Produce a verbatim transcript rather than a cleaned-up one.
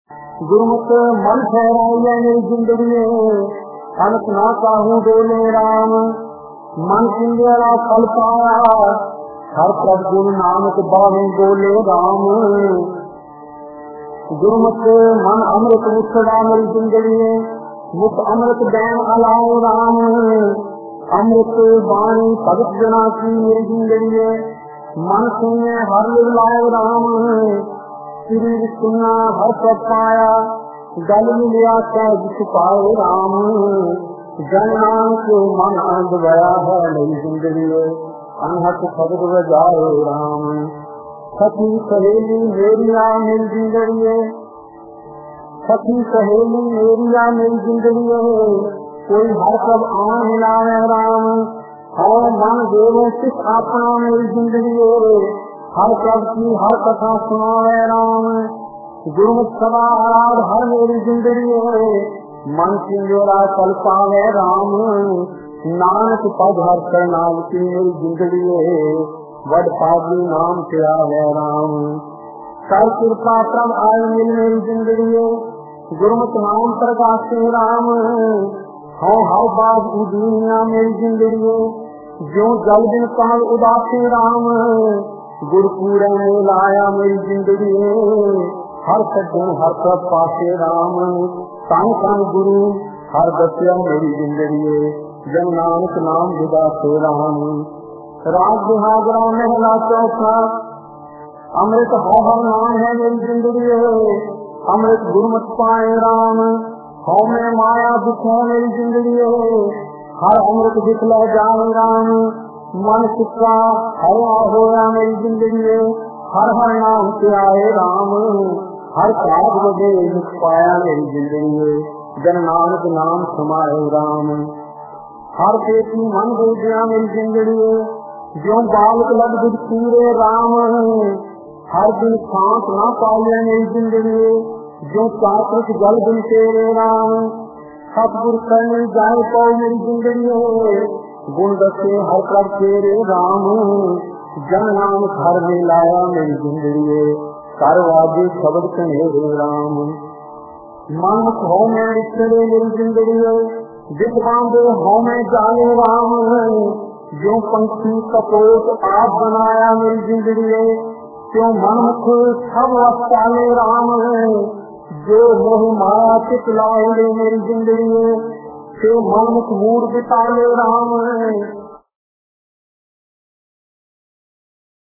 गुरमुख मन ठहराइए मेरी जिंदगी अनक ना चाहूं डोले राम। मन सिंगेरा फल पाया हर प्रभ गुरु नानक बाहु बोले राम। गुरमुख मन अमृत मुखड़ा मेरी जिंदगी मुख अमृत बैन अलाओ राम। अमृत बाणी भगत जना की मेरी जिंदगी मन सुने हर लाओ राम। श्री सुना हर सब पाया गल मिलिया सहज छुपाए राम। जन नानक मन आनंद गया है मेरी जिंदगी अनहत भगत बजाए राम। सखी सहेली मेरिया मेरी जिंदगी सखी सहेली मेरिया मेरी जिंदगी कोई हर सब आन मिलावे राम। और मन देवे सिख अपना मेरी जिंदगी हर सब की हर कथा सुनावे राम। गुरमुख सदा आराध हर मेरी जिंदगी मन सिंगेरा चल पावे राम। नानक पद हर करनाल की मेरी जिंदगी वड पागी नाम क्या है राम। कर कृपा प्रभ आय मिल मेरी जिंदगी गुरमुख नाम प्रकाशे राम। हो हर बात दुनिया मेरी जिंदगी जो जल दिन काल उदासे राम। गुरपुरा में लाया मेरी जिंदगी हर सज्जन हर सब पासे राम। तन तन गुरु हर दसिया मेरी जिंदगी जन नानक नाम विदा से राम। राज बिहागरा महला चौथा अमृत हर नाम है मेरी जिंदगी अमृत गुरमत पाए राम। हो में माया दुखों मेरी जिंदगी हर अमृत दिखला जाए राम। मन सिक्का हरा होया मेरी जिंदगी हर हर नाम से आए राम। हर काज बजे मुख पाया मेरी जिंदगी जन नानक नाम समाए राम। हर पेटी मन हो गया मेरी जिंदगी जो बालक लग बुझ पूरे राम। हर दिन सांस ना पाया मेरी जिंदगी जो चातक जल दिन तेरे राम। सतगुर करने जाए पाओ मेरी जिंदगी गुण दसे हर प्रभ तेरे राम। जन नाम घर में लाया मेरी जिंदगी कर वाजे शब्द कनेरे राम। मन हो में बिछड़े मेरी जिंदगी जित बांधे हो में जाए राम। जो पंछी कपोत आप बनाया मेरी जिंदगी क्यों मन मुख सब वस्ताले राम। जो मोह माया चित लाए मेरी जिंदगी क्यों मन मुख मूड बिताले राम।